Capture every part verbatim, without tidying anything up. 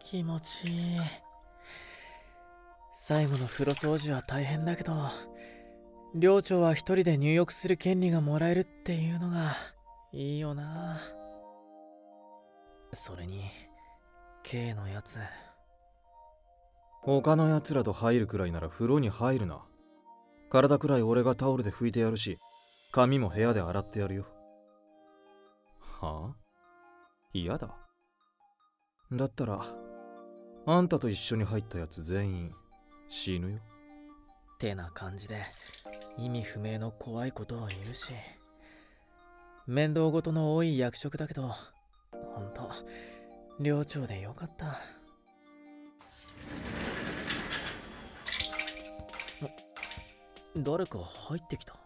気持ちいい。最後の風呂掃除は大変だけど、寮長は一人で入浴する権利がもらえるっていうのがいいよな。それに K のやつ、 他のやつらと入るくらいなら風呂に入るな。体くらい俺がタオルで拭いてやるし、髪も部屋で洗ってやるよ。はあ？嫌だ。だったらあんたと一緒に入ったやつ全員死ぬよ。 ってな感じで意味不明の怖いことを言うし、面倒事の多い役職だけど、ほんと寮長でよかった。誰か入ってきた。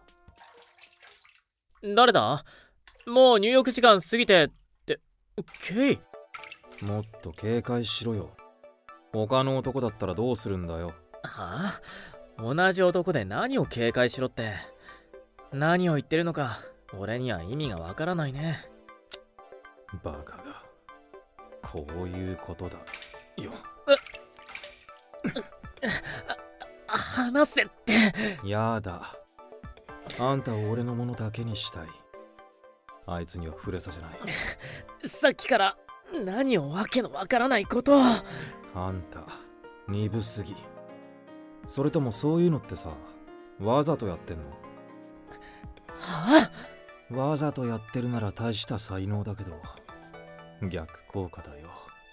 誰だ？もう入浴時間過ぎてって。ケイ、 もっと警戒しろよ。他の男だったらどうするんだよ。 はあ？同じ男で何を警戒しろって。何を言ってるのか俺には意味がわからないね。 バカが。こういうことだよ。 話せって。 やだ。あんたを俺のものだけにしたい。あいつには触れさせない。 さっきから何をわけのわからないことを。 あんた鈍すぎ。それともそういうのってさ、わざとやってんの？ はあ？わざとやってるなら大した才能だけど逆効果だよ。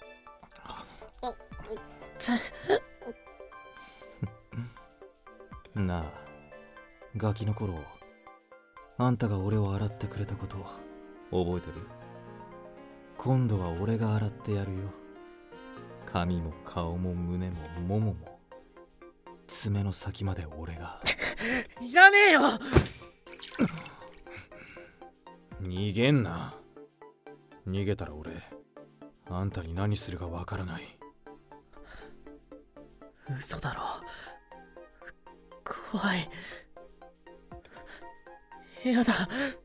なあ、ガキの頃あんたが俺を洗ってくれたこと覚えてる？今度は俺が洗ってやるよ。髪も顔も胸もももも爪の先まで俺が。 いらねえよ。 逃げんな。逃げたら俺あんたに何するかわからない。 嘘だろ。怖い。やだ。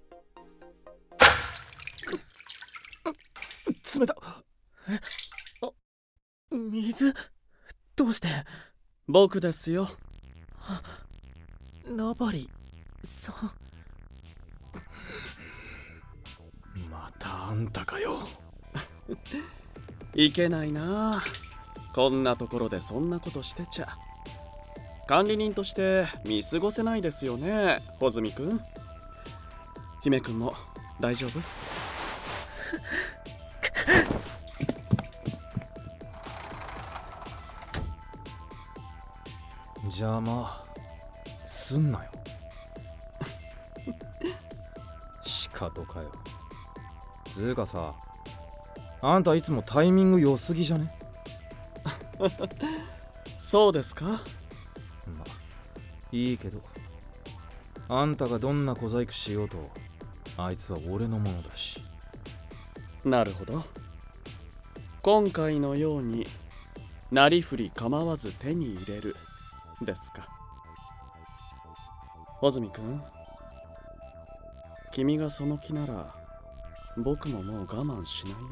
冷た。 え？あ、水？どうして？ 僕ですよ。 あ、ナバリさん。 またあんたかよ。 いけないなあ、こんなところでそんなことしてちゃ。管理人として見過ごせないですよね、穂積くん。姫くんも大丈夫？ 邪魔すんなよ。仕方かよ。つうかさ、あんたいつもタイミング良すぎじゃね？ そうですか？ ま、いいけど、あんたがどんな小細工しようとあいつは俺のものだし。 なるほど。今回のようになりふり構わず手に入れるですか。穂積くん、君がその気なら僕ももう我慢しないよ。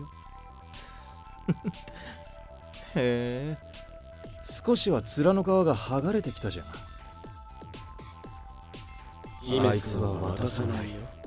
へえ、少しは面の皮が剥がれてきたじゃん。 あいつは渡さないよ。